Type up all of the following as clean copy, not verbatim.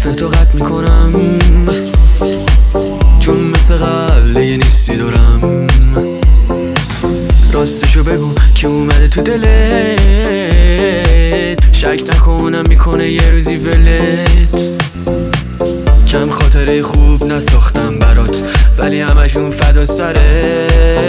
حرفتو قطع میکنم، چون مثل قبل یه نیستی دورم. راستشو بگو که اومده تو دلت، شک نکنم میکنه یه روزی ولت. کم خاطره خوب نساختم برات، ولی همشون فدا سره.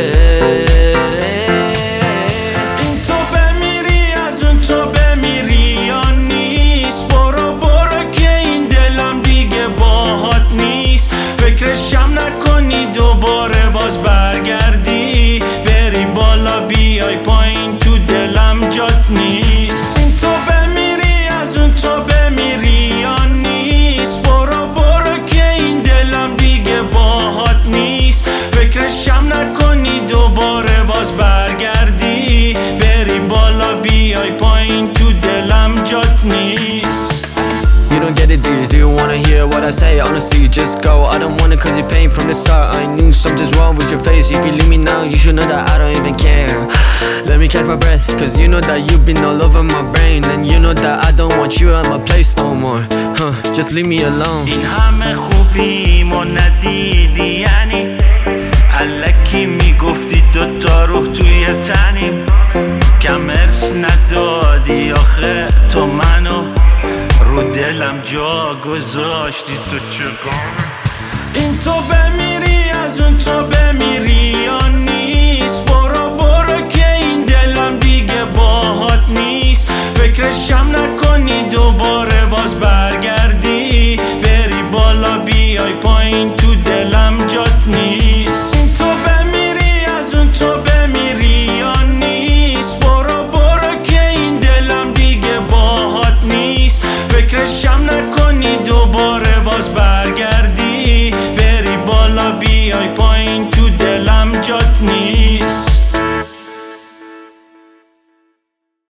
این تو بمیری از اون تو بمیری یا نیست، برو که این دلم دیگه باهات نیست. فکرشم نکنی دوباره باز برگردی، بری بالا بیای پایین تو دلم جات نیست. این تو بمیری از اون تو بمیری یا نیست، برو که این دلم دیگه باهات نیست. فکرشم نکنی دوباره باز برگردی، بری بالا بیای پایین تو دلم جات نیست. You don't get it, do you wanna hear what I say? Honestly, you just go. I don't want it cause you're paying from the start. I knew something's wrong with your face. If you leave me now, you should know that I don't even care. Let me catch my breath, cause you know that you've been all over my brain. And you know that I don't want you at my place no more. Just leave me alone. این همه خوبیم و ندیدی یعنی، الکی میگفتی دوتا روح توی تنیم. کم ارث ندادی آخه تو منو، رو دلم جا گذاشتی تو چگونه. این تو بمیری از اون تو بمیری یا نیست، برو که این دلم دیگه باهات نیست. فکرشم نکنی دوباره باز برگردی، بری بالا بیای پایین تو دلم جات نیست. این تو بمیری از اون تو بمیری یا نیست، برو که این دلم دیگه باهات نیست. فکرشم نکنی دوباره باز برگردی، بری بالا بیای پایین تو دلم جات نیست.